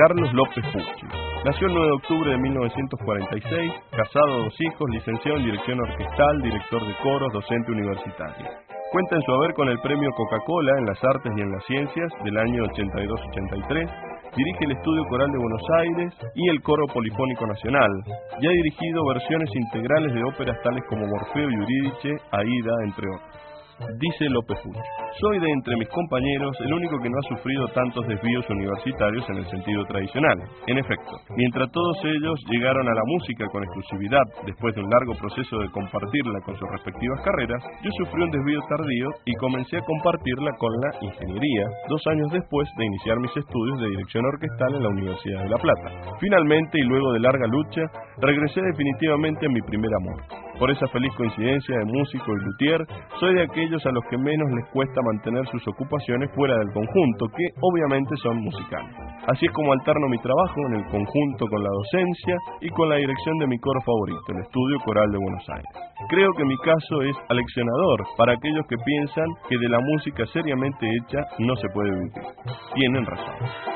Carlos López Pucci. Nació el 9 de octubre de 1946, casado, 2 hijos, licenciado en dirección orquestal, director de coros, docente universitario. Cuenta en su haber con el premio Coca-Cola en las artes y en las ciencias del año 82-83, dirige el Estudio Coral de Buenos Aires y el Coro Polifónico Nacional, y ha dirigido versiones integrales de óperas tales como Morfeo y Eurídice, Aida, entre otros. Dice López Pucci: soy de entre mis compañeros el único que no ha sufrido tantos desvíos universitarios en el sentido tradicional. En efecto, mientras todos ellos llegaron a la música con exclusividad después de un largo proceso de compartirla con sus respectivas carreras, yo sufrí un desvío tardío y comencé a compartirla con la ingeniería 2 años después de iniciar mis estudios de dirección orquestal en la Universidad de La Plata. Finalmente, y luego de larga lucha, regresé definitivamente a mi primer amor. Por esa feliz coincidencia de músico y luthier, soy de aquellos a los que menos les cuesta mantener sus ocupaciones fuera del conjunto, que obviamente son musicales. Así es como alterno mi trabajo en el conjunto con la docencia y con la dirección de mi coro favorito, el Estudio Coral de Buenos Aires. Creo que mi caso es aleccionador para aquellos que piensan que de la música seriamente hecha no se puede vivir. Tienen razón.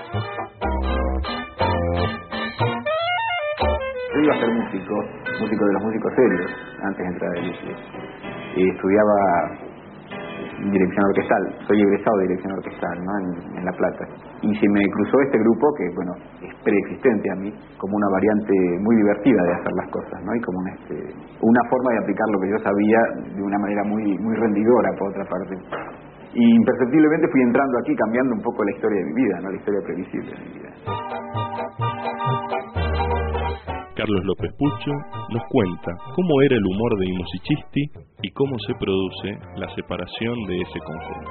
Yo iba a ser músico de los músicos serios, antes de entrar a Liceo. Estudiaba dirección orquestal, soy egresado de dirección orquestal, ¿no? en La Plata. Y se me cruzó este grupo que, bueno, es preexistente a mí, como una variante muy divertida de hacer las cosas, ¿no? Y como una forma de aplicar lo que yo sabía de una manera muy, muy rendidora, por otra parte. Y imperceptiblemente fui entrando aquí, cambiando un poco la historia de mi vida, ¿no? La historia previsible de mi vida. Carlos López Pucci nos cuenta cómo era el humor de I Musicisti y cómo se produce la separación de ese conjunto.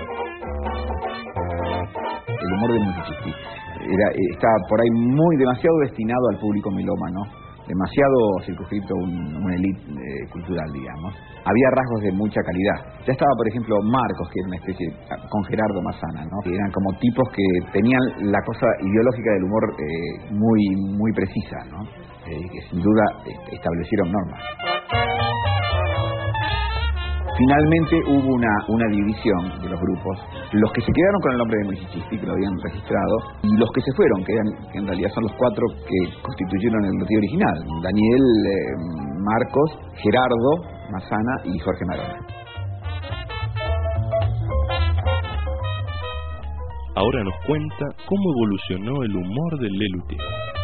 El humor de I Musicisti estaba por ahí demasiado destinado al público melómano, demasiado circunscrito a una élite cultural, digamos. Había rasgos de mucha calidad. Ya estaba, por ejemplo, Marcos, que era una especie, con Gerardo Massana, ¿no? Que eran como tipos que tenían la cosa ideológica del humor muy precisa, ¿no? Que sin duda establecieron normas. Finalmente hubo una división de los grupos, los que se quedaron con el nombre de Musicisti, que lo habían registrado, y los que se fueron, que en realidad son los 4 que constituyeron el luthier original: Daniel, Marcos, Gerardo Massana y Jorge Marona. Ahora nos cuenta cómo evolucionó el humor de Lelutier.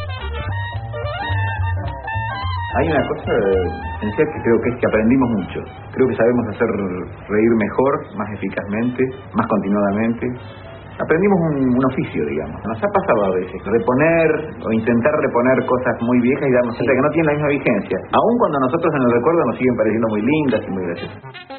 Hay una cosa esencial que creo que es que aprendimos mucho. Creo que sabemos hacer reír mejor, más eficazmente, más continuadamente. Aprendimos un oficio, digamos. Nos ha pasado a veces reponer o intentar reponer cosas muy viejas y darnos cuenta que no tienen la misma vigencia, aun cuando a nosotros en el recuerdo nos siguen pareciendo muy lindas y muy graciosas.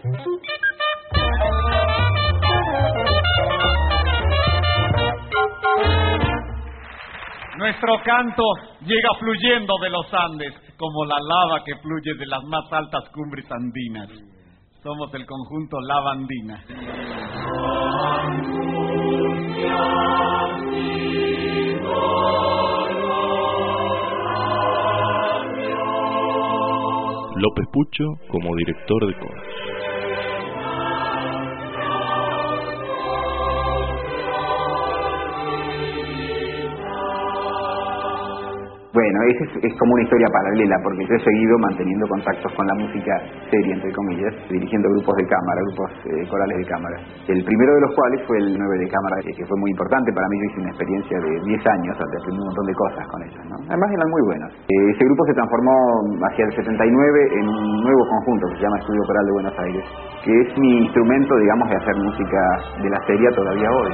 Nuestro canto llega fluyendo de los Andes, como la lava que fluye de las más altas cumbres andinas. Somos el conjunto Lava Andina. López Pucci como director de coros. Bueno, es como una historia paralela, porque yo he seguido manteniendo contactos con la música seria, entre comillas, dirigiendo grupos de cámara, grupos corales de cámara. El primero de los cuales fue el 9 de cámara, que fue muy importante para mí. Yo hice una experiencia de 10 años, aprendí un montón de cosas con ellos, ¿no? Además eran muy buenos. Ese grupo se transformó hacia el 79 en un nuevo conjunto que se llama Estudio Coral de Buenos Aires, que es mi instrumento, digamos, de hacer música de la serie todavía hoy.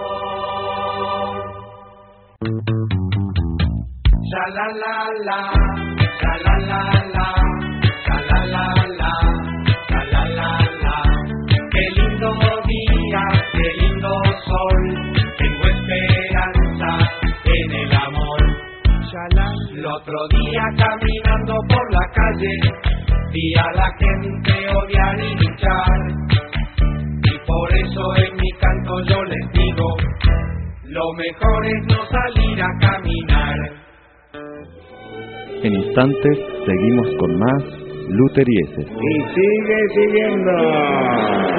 Sha la la la, sha la la la, sha la la la, sha la la la. Qué lindo día, qué lindo sol, tengo esperanza en el amor. Shala. El otro día caminando por la calle, vi a la gente odiar y luchar. Y por eso en mi canto yo les digo, lo mejor es no salir a caminar. En instantes seguimos con más Luterieses. Y sigue siguiendo.